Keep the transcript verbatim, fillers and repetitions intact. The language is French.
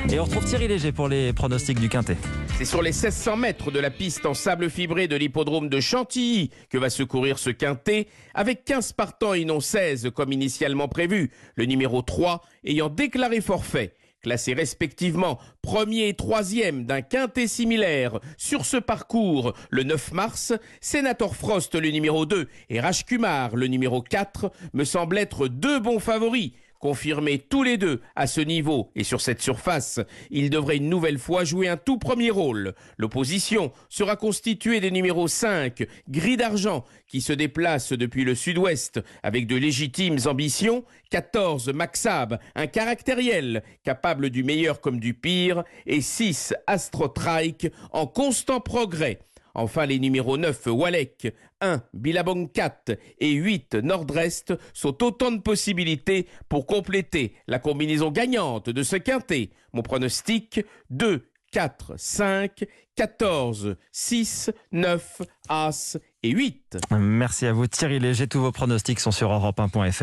Et on retrouve Thierry Léger pour les pronostics du Quintet. C'est sur les seize cents mètres de la piste en sable fibré de l'hippodrome de Chantilly que va se courir ce Quintet, avec quinze partants et non seize comme initialement prévu, le numéro trois ayant déclaré forfait. Classés respectivement premier et troisième d'un quintet similaire sur ce parcours le neuf mars, Senator Frost le numéro deux et Rajkumar le numéro quatre me semblent être deux bons favoris. Confirmés tous les deux à ce niveau et sur cette surface, ils devraient une nouvelle fois jouer un tout premier rôle. L'opposition sera constituée des numéros cinq, Gris d'Argent, qui se déplace depuis le sud-ouest avec de légitimes ambitions, quatorze, Maxab, un caractériel, capable du meilleur comme du pire, et six, Astrotrike, en constant progrès. Enfin, les numéros neuf, Walek, un, Billabong quatre et huit, Nord-Est sont autant de possibilités pour compléter la combinaison gagnante de ce quintet. Mon pronostic, deux, quatre, cinq, quatorze, six, neuf, As et huit. Merci à vous Thierry Léger. Tous vos pronostics sont sur europe un point f r.